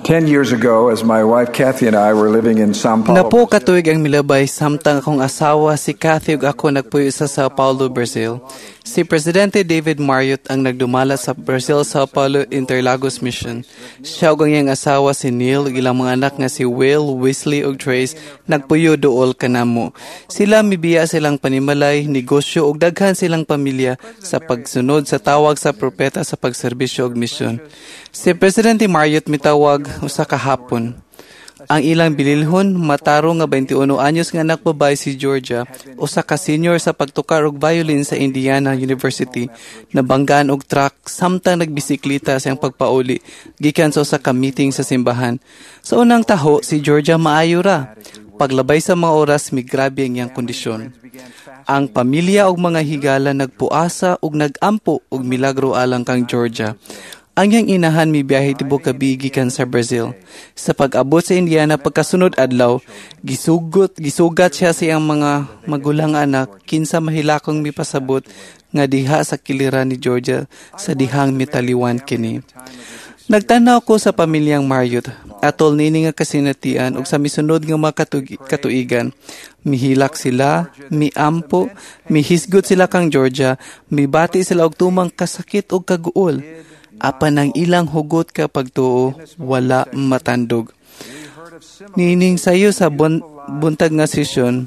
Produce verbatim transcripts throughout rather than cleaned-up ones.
Ten years ago, as my wife Kathy and I were living in São Paulo, Napo katuig ang milabay samtang akong asawa si Kathy ug ako nagpuyo sa Sao Paulo, Brazil. Si Presidente David Marriott ang nagdumala sa Brazil Sao Paulo Interlagos Mission. Siya ug ang iyang asawa si Neil ug ilang mga anak nga si Will, Wesley ug Trace nagpuyo duol kanamo. Sila mibiya silang panimalay, negosyo ug daghan silang pamilya sa pagsunod sa tawag sa propeta sa pagserbisyo ug misyon. Si Presidente Marriott mitawag usa ka hapon. Ang ilang bililhon mataro nga twenty-one anyos nga anak babae si Georgia, usa ka senior sa pagtukar og violin sa Indiana University, nabanggaan og truck samtang nagbisikleta siyang pagpauli gikan sa usa ka meeting sa simbahan. Sa unang taho si Georgia maayo ra. Paglabay sa mga oras migrabe ang iyang kondisyon. Ang pamilya ug mga higala nagpuasa ug nagampo og milagro alang kang Georgia. Ang iyang inahan mibiyahe tibok kabi gikan sa Brazil. Sa pag-abot sa Indiana pagkasunod adlaw, gisugot gisugat siya sa iyang mga magulang anak kinsa mahilakong mipasabot nga diha sa kiliran ni Georgia sa dihang mitaliwan kini. Nagtanaw ko sa pamilyang Marriott, atol nini nga kasinatian ug sa misunod nga mga katu- katuigan. Mihilak sila, miampo, mihisgot sila kang Georgia, mibati sila og tumang kasakit ug kaguol. Apan ang ilang hugot ka pagtuo, wala matandog. Nining sayo sa bun- buntag nga sesyon,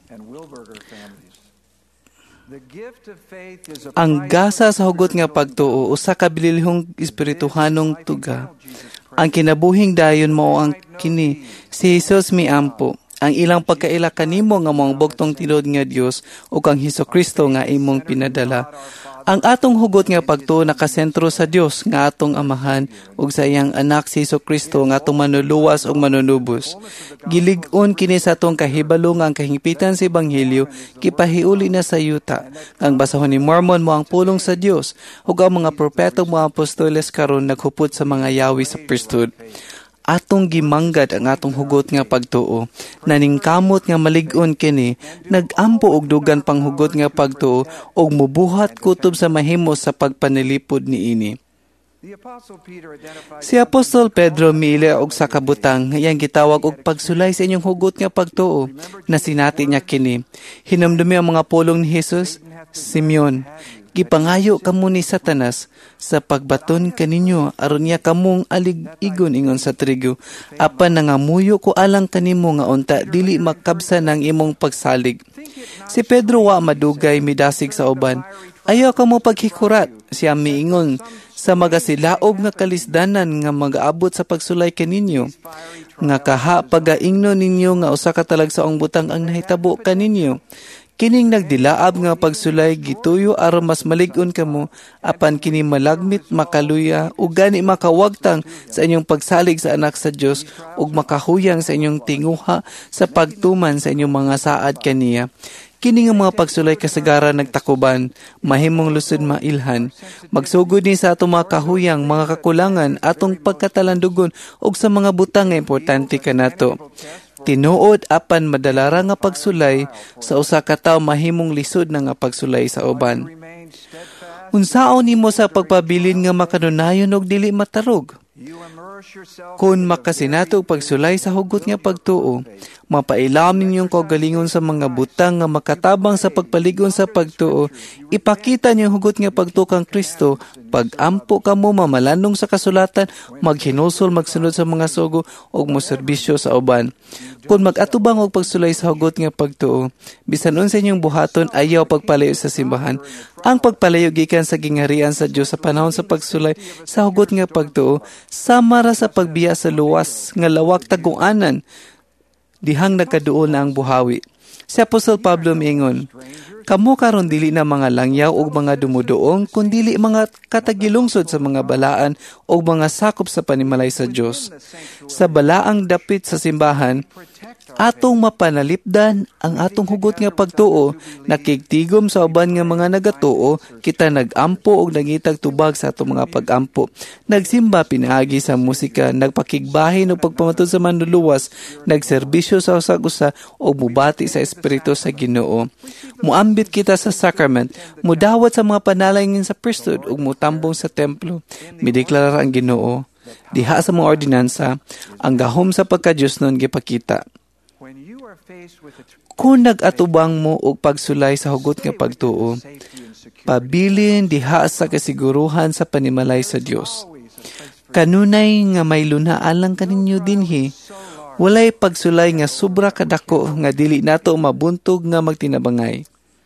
ang gasa sa hugot nga pagtuo, usa ka bililhong espirituhanong tuga. Ang kinabuhing dayon mo ang kini, si Jesus miampo. Ang ilang pagkaila kanimo nga mong bugtong tinod nga Dios o kang Hesukristo nga imong pinadala. Ang atong hugot nga pagtuo nakasentro sa Dios nga atong amahan ug sa iyang anak si Hesukristo nga atong manuluwas ug manunubos. Gilig-on kini sa atong kahibalo nga ang kahingpitan sa ebanghelyo kipahiuli na sa yuta. Ang basahon ni Mormon mo ang pulong sa Dios ug ang mga propeta ug mga apostoles karon naghupot sa mga yawi sa priesthood. Atong gimanggad ang atong hugot nga pagtuo, naningkamot nga malig-on kini, nagampo og dugan pang hugot nga pagtuo og mubuhat kutob sa mahimo sa pagpanilipod niini. Si Apostol Pedro miili og sa kabutang iyang gitawag og pagsulay sa inyong hugot nga pagtuo, na sinati niya kini. Hinumdumi ang mga pulong ni Jesus, Simeon, gipangayo kamo ni Satanas sa pagbaton kaninyo aron niya kamong alig-igon ingon sa trigo, apan nangamuyo ko alang kanimo nga unta dili makabsan ang imong pagsalig. Si Pedro wa madugay midasig sa uban. Ayaw kamo paghikurat, siya miingon sa magasilaob nga kalisdanan nga mag-aabot sa pagsulay kaninyo. Nga kaha pagaingno ninyo nga usa ka talagsaong butang ang nahitabo kaninyo. Kining nagdilaab nga pagsulay gituyo aron mas malig-on kamo, apan kini malagmit makaluya ug gani makawagtang sa inyong pagsalig sa anak sa Dios ug makahuyang sa inyong tinguha sa pagtuman sa inyong mga saad kaniya. Kini nga mga pagsulay kasagaran nagtakuban, mahimong lusod mailhan, magsugod ni sa atong mga kahuyang, mga kakulangan, atong pagkatalandugon ug sa mga butang nga importante kanato. Tinuod apan madalara nga pagsulay sa usa ka tawo mahimong lisod na nga pagsulay sa uban. Unsaon nimo sa pagpabilin nga makanunayon og dili matarog? Kung makasinato og pagsulay sa hugot nga pagtuo, mapailam ninyong kaugalingon sa mga butang nga makatabang sa pagpaligon sa pagtuo, ipakita niyong hugot nga pagtuo kang Kristo, pag-ampo kamo mamalanong sa kasulatan, maghinusol magsunod sa mga sugo ug moserbisyo sa uban. Kung mag-atubang og pagsulay sa hugot nga pagtuo, bisan unsa inyong buhaton ayaw pagpalayo sa simbahan. Ang pagpalayo gikan sa gingharian sa Dios sa panahon sa pagsulay sa hugot nga pagtuo, sama ra sa pagbiya sa luwas nga lawak taguanan, dihang nagkaduol na ang buhawi. Si Apostol Pablo miingon, kamo karon dili na mga langyaw ug mga dumuduong, kundi dili mga katagilungsod sa mga balaan ug mga sakop sa panimalay sa Dios. Sa balaang dapit sa simbahan, atong mapanalipdan ang atong hugot nga pagtuo, nakigtigom sa uban nga mga nagatuo, kita nagampo og nangitag tubag sa atong mga pagampo. Nagsimba pinaagi sa musika, nagpakigbahin og pagpamatod sa manluluwas, nagserbisyo sa usag-usa og mubati sa espiritu sa Ginoo. Muambit kita sa sacrament, mudawat sa mga panalangin sa priesthood ug mutambong sa templo. Mideklara ang Ginoo, Diha sa mga ordinansa, ang gahom sa pagka-Diyos nun gipakita. Kung nag-atubang mo og pagsulay sa hugot nga pagtuo, pabilin diha sa kasiguruhan sa panimalay sa Dios. Kanunay nga may lunaan lang kaninyo dinhi, walay pagsulay nga sobra kadako nga dili nato mabuntog nga magtinabangay.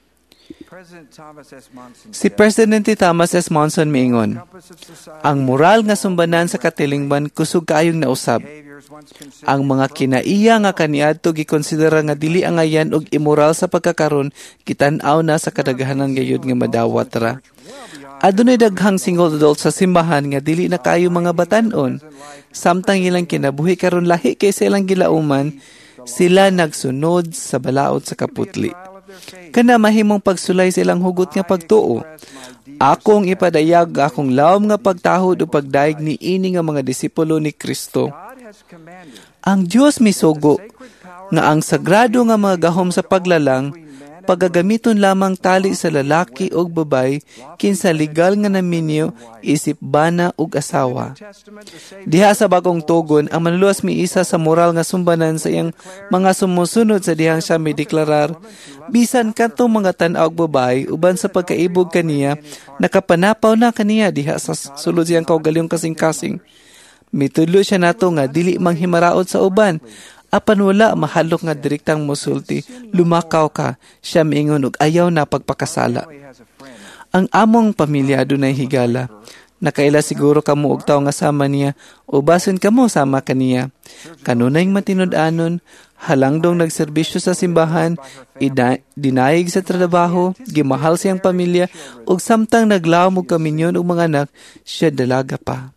Si Presidente Thomas S. Monson miingon, ang moral nga sumbanan sa katilingban kusog kaayong nausab. Ang mga kinaiya nga kaniadto gikonsidera nga dili angayan og immoral sa pagkakaron kitan-aw na sa kadaghanan gayud nga madawat ra. Adunay daghang single adult sa simbahan nga dili na kayo mga batan-on. Samtang ilang kinabuhi karon lahi kay sa ilang gilauman, sila nagsunod sa balaod sa kaputli. Kana mahimong pagsulay sa ilang hugot nga pagtuo. Akong ipadayag akong lawom nga pagtahod o pagdaig ni ini nga mga disipulo ni Kristo. Ang Dios misugo nga ang sagrado nga mga gahom sa paglalang pagagamiton lamang tali sa lalaki o babay kinsa legal nga naminyo isip bana ug asawa. Diha sa bagong tugon, ang manluwas miisa sa moral nga sumbanan sa iyang mga sumusunod sa dihang siya may deklarar, bisan kanto mga tan-aw og babay uban sa pagkaibog kaniya, nakapanapaw na kaniya diha sa sulod siyang kaugalingong kasing-kasing. Mitudlo siya nato nga dili manghimaraot sa uban. Apan wala mahalok nga direktang musulti, lumakaw ka, siya miingon og ayaw na pagpakasala. Ang among pamilya adunay higala. Nakaila siguro kamo og tawo nga sama niya, o basin kamo sama kaniya. Kanunay matinud-anon, halangdong nagserbisyo sa simbahan, ida- dinayig sa trabaho, gimahal siyang pamilya, ug samtang naglaom og kaminyon og mga anak, siya dalaga pa.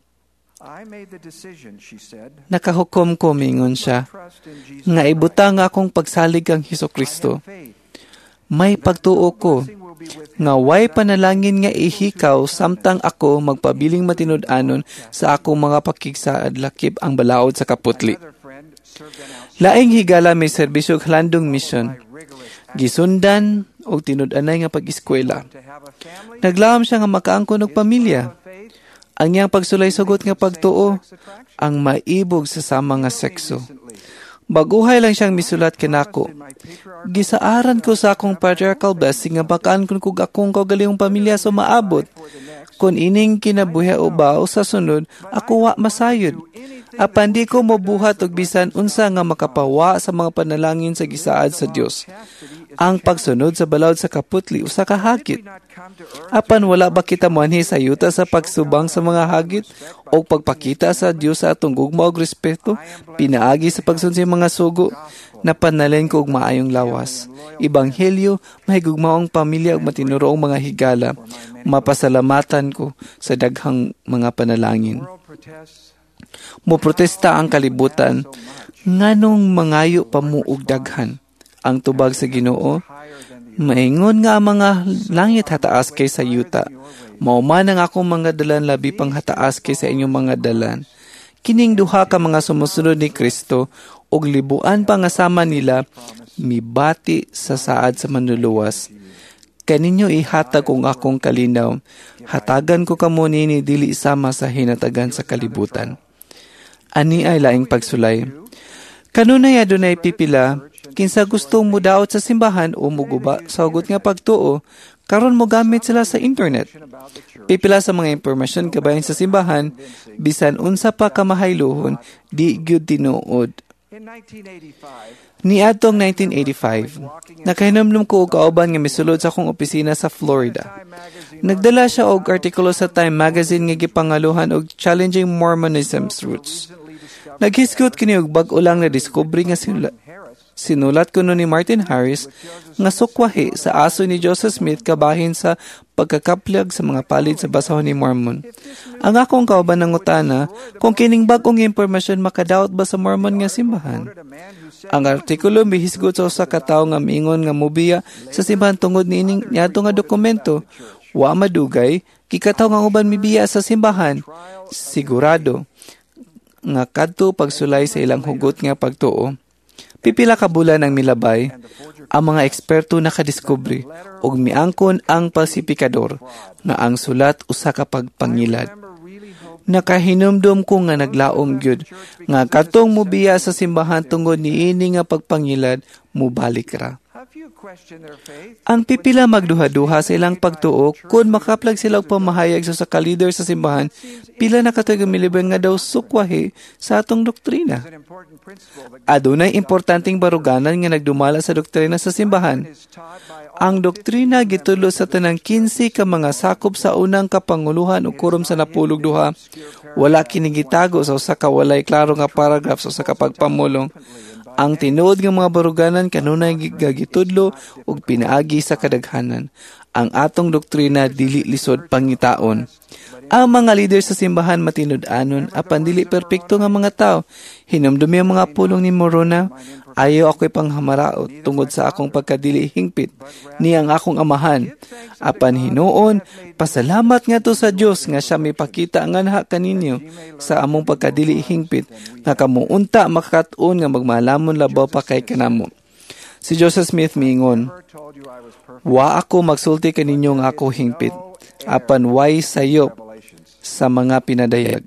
Nakahukom ko, mingon siya, nga ibutang akong pagsalig ang Hesukristo. May pagtuo ko, nga way panalangin nga ihikaw samtang ako magpabiling matinud-anon sa akong mga pakigsaad lakip ang balaod sa kaputli. Laing higala may serbisyo halandong mission. Gisundan o tinud-anay nga pag-eskwela. Naglaom siya nga makaangkon og pamilya. Ang iyang pagsulay-sugot nga pagtuo, ang maibog sa sama nga sekso. Baguhay lang siyang misulat kinako. Gisaaran ko sa akong patriarchal blessing nga bakaan kun kung akong kaugalingong pamilya sa maabot. Kung ining kinabuhi o ba o sa sunod, ako wa masayod. Apan di ko mabuhat og bisan unsa nga makapawa sa mga panalangin sa gisaad sa Dios. Ang pagsunod sa balaod sa kaputli usa ka hagit. Apan wala ba kita moanhi sa yuta sa pagsubang sa mga hagit o pagpakita sa Dios sa atong gugma og respeto, pinaagi sa pagsunod mga sugo, napanalin ko og maayong lawas. Ebanghelyo, mahigugmaong pamilya ug matinuroong mga higala. Mapasalamatan ko sa daghang mga panalangin. Moprotesta ang kalibutan, nganong mangayo pa mo og daghan. Ang tubag sa Ginoo, maingon nga ang mga langit hataas kay sa yuta. Mauman ang akong mga dalan labi pang hataas kay sa inyong mga dalan. Kining duha ka mga sumusunod ni Kristo og libuan pa nga sama nila mibati sa saad sa manluluwas. Kaninyo ihatag kong akong kalinaw, hatagan ko kamo nini dili sama sa hinatagan sa kalibutan. Ani ay laing pagsulay. Kanunay adunay pipila, kinsa gustong mudaot sa simbahan o muguba sa hugot nga pagtuo, karon mo gamit sila sa internet. Pipila sa mga impormasyon kabayan sa simbahan, bisan unsa pa kamahayluhon, di gyud tinuod. Ni adtong nineteen eighty-five, nakahinumdum ko og kauban nga misulod sa akong opisina sa Florida. Nagdala siya og artikulo sa Time magazine nga gipangaluhan og Challenging Mormonism's Roots. Naghisgot kini og bag-o lang na diskubre nga sila. Sinulat ko no ni Martin Harris nga sukwahi sa aso ni Joseph Smith kabahin sa pagkakaplag sa mga palid sa basahon ni Mormon. Ang akong kauban ng utana, kung kining bagong impormasyon makadaot ba sa Mormon nga simbahan? Ang artikulo mihisgot sa usa ka tawo nga miingon nga mobiya sa simbahan tungod niining niadto nga dokumento. Wa madugay, kikataw nga uban mibiya sa simbahan. Sigurado nga kadto pagsulay sa ilang hugot nga pagtuo. Pipila ka bulan ang milabay, ang mga eksperto nakadiskubre og miangkon ang pasipikador nga ang sulat usa ka pagpangilad. Nakahinumdum ko nga naglaom gyud nga katong mubiya sa simbahan tungod niini nga pagpangilad mubalik ra. Ang pipila magduha-duha sa ilang pagtuo kung makaplag sila og pamahayag sa ka leader sa simbahan, pila na katoy milibang nga daw sukwahi sa atong doktrina. Adunay importanteng baruganan nga nagdumala sa doktrina sa simbahan. Ang doktrina gitulo sa tanang kinsi ka mga sakop sa unang kapanguluhan o kurom sa napulog duha. Wala kinigitago sa usa ka walay klaro nga paragraph sa usa ka pagpamulong. Ang tinuod nga mga baruganan kanunay gagitudlo ug pinaagi sa kadaghanan. Ang atong doktrina dili lisod pangitaon. Ang mga leader sa simbahan matinud-anon apan dili perpekto nga mga tao. Hinumdumi ang mga pulong ni Morona, ayaw ako'y panghamaraot tungod sa akong pagkadili hingpit ni ang akong amahan. Apan hinuon, pasalamat nga to sa Dios nga siya may pakita nga naha kaninyo sa among pagkadili hingpit nga kamuunta makakatuon nga magmalamon labaw pa kay kanamo. Si Joseph Smith miingon, wa ako magsulti kaninyo nga ako hingpit, apan way sayop sa mga pinadayag.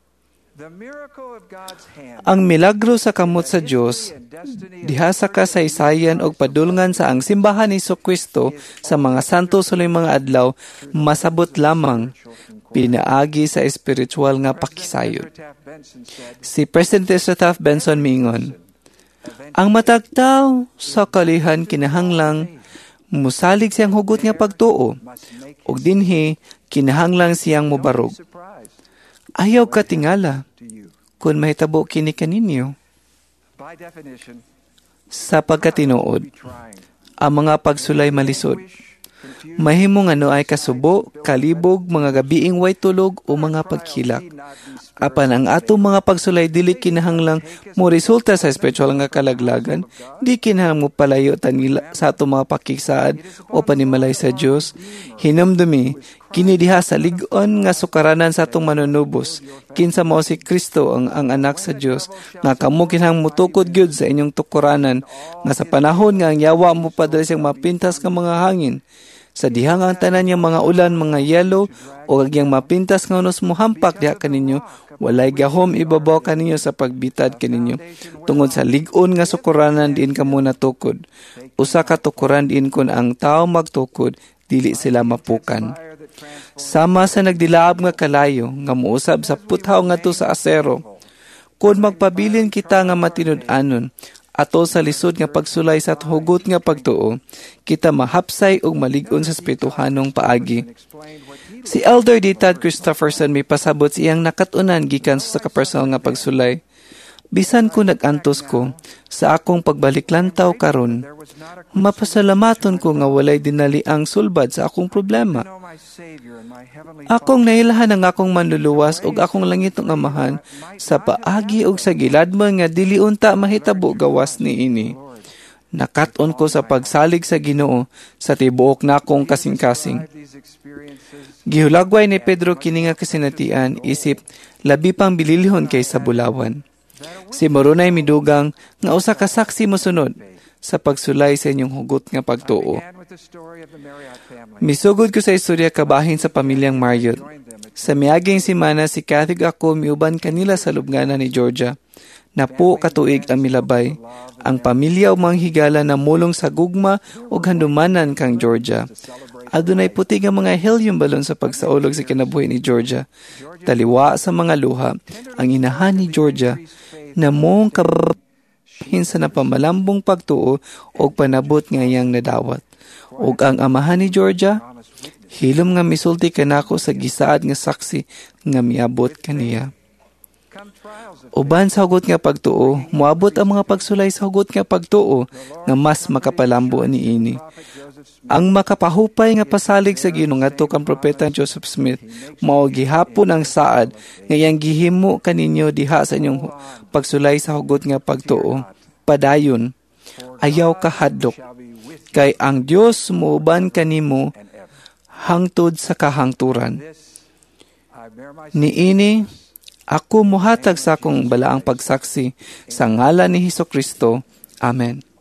Ang milagro sa kamot sa Dios diha sa kasaysayan og padulngan sa ang simbahan ni Jesucristo sa mga santo sulay mga adlaw masabot lamang pinaagi sa espiritual nga pakisayod. Si President Taft Benson miingon, ang matagtaw sa kalihan kinahanglang musalig siyang hugot nga pagtuo ug dinhi kinahanglang siyang mobarog. Ayaw katingala kung mahitabo kini kaninyo. Sa pagkatinuod, ang mga pagsulay malisod. Mahimong ano ay kasubo, kalibog, mga gabiing way tulog o mga pagkilak. Apan ang atong mga pagsulay dili kinahanglang mo resulta sa spiritual nga kalaglagan, di kinahanglang mo palayo tanila sa atong mga pakigsaad o panimalay sa Dios. Hinumdumi kini diha sa lig-on nga sukaranan sa atong manunubos. Kinsa mao si Kristo ang, ang anak sa Dios nga kamo kinahanglang mutukod gyud sa inyong tukuranan nga sa panahon nga ang yawa mo padala siyang mapintas nga mga hangin. Sa dihang ang tanan niyang mga ulan, mga yelo, o agyang mapintas nga unos muhampak diha kaninyo, walay gahom ibabaw kaninyo sa pagbitad kaninyo. Tungod sa lig-on nga sukuranan diin kamo natukod. Usa ka tukuran diin kun ang tao magtukod, dili sila mapukan. Sama sa nagdilaab nga kalayo, nga muusab sa puthaw nga to sa asero. Kung magpabilin kita nga matinud-anon, ato sa lisod nga pagsulay sa hugot nga pagtuo, kita mahapsay ug malig-on sa espirituhanong paagi. Si Elder D. Tad Christopherson may pasabot siyang nakatunan gikan sa kapersonal nga pagsulay. Bisan ko nag-antos ko sa akong pagbaliklantaw karon, mapasalamaton ko nga walay dinali ang sulbad sa akong problema. Akong nailahan ang akong manluluwas ug akong langitong amahan sa paagi ug sa giladman nga dili unta mahitabo gawas niini. Nakat-on ko sa pagsalig sa Ginoo sa tibuok na akong kasing-kasing. Gihulagway ni Pedro kini nga kasinatian isip labi pang bililhon kaysa bulawan. Si Morona ay midugang nga usa ka saksi mosunod sa pagsulay sa inyong hugot nga pagtuo. Misugod ko sa istorya kabahin sa pamilyang Marriott. Sa miaging simana si Kathy ako miuban kanila sa lubnganan ni Georgia. Napo katuig ang milabay. Ang pamilya o mga higala na mulong sa gugma o handumanan kang Georgia. Adunay puti nga mga helium balon sa pagsaulog sa kinabuhi ni Georgia. Taliwa sa mga luha, ang inahan ni Georgia na mong kabahin sa napamalambong pagtuo o panabot nga iyang nadawat. O ang amahan ni Georgia, hilom nga misulti kanako sa gisaad nga saksi nga miabot kaniya. Uban sa hugot nga pagtuo, muabot ang mga pagsulay sa hugot nga pagtuo nga mas makapalambo ni ini. Ang makapahupay nga pasalig sa Ginoo ngadto kang propeta Joseph Smith mao gihapon ang saad nga iyang gihimo kaninyo diha sa inyong pagsulay sa hugot nga pagtuo. Padayon, ayaw kahadlok kay ang Dios muuban kanimo hangtod sa kahangturan. Niini ako muhatag sa akong balaang pagsaksi sa ngalan ni Hesukristo. Amen.